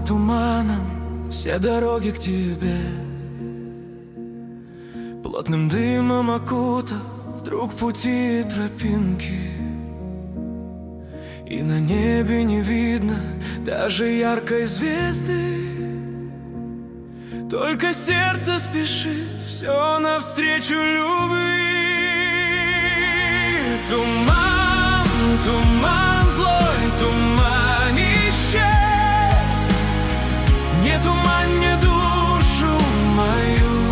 туманом все дороги к тебе. Плотным дымом окутав вдруг пути и тропинки, и на небе не видно даже яркой звезды. Только сердце спешит все навстречу любви. Туман, туман, злой туманище, не тумань душу мою.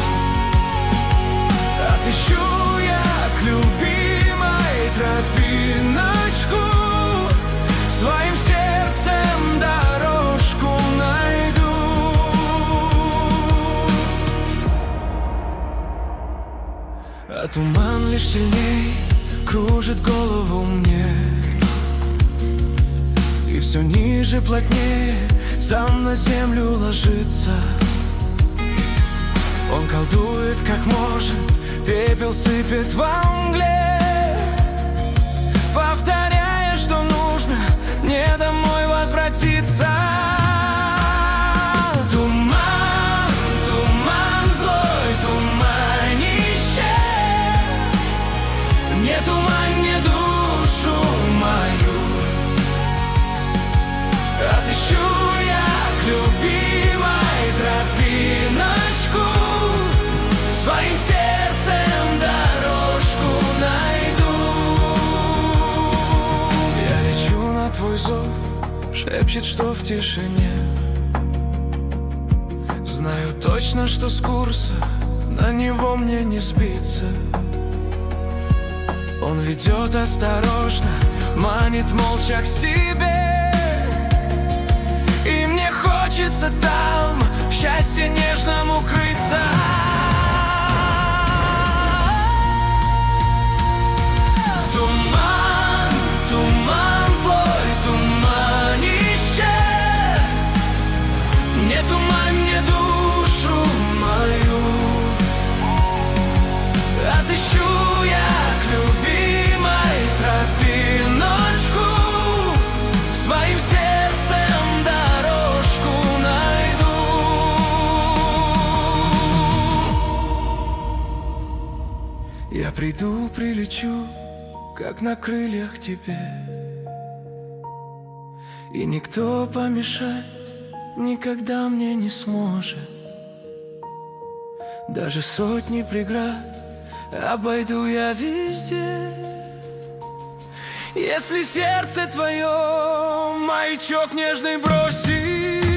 Отыщу я к любимой тропиночку, своим сердцем дорожку найду. А туман лишь сильней кружит голову мне, и все ниже, плотнее сам на землю ложится. Он колдует как может, пепел сыпет во мгле, повторяя, что нужно мне домой возвратиться. Туман, туман, злой туманище, не тумань мне душу мою. Отыщу я к любимой тропиночку, своим сердцем дорожку найду. Я лечу на твой зов, шепчет, что в тишине. Знаю точно, что с курса на него мне не сбиться. Он ведет осторожно, манит молча к себе, и мне хочется там в счастье нежном укрыться. Туман, туман, злой туманище, не тумань мне душу мою. Отыщу я к любимой тропиночку, своим сердцем дорожку найду. Я приду, прилечу, как на крыльях тебе, и никто помешать никогда мне не сможет. Даже сотни преград обойду я везде, если сердце твое маячок нежный бросит.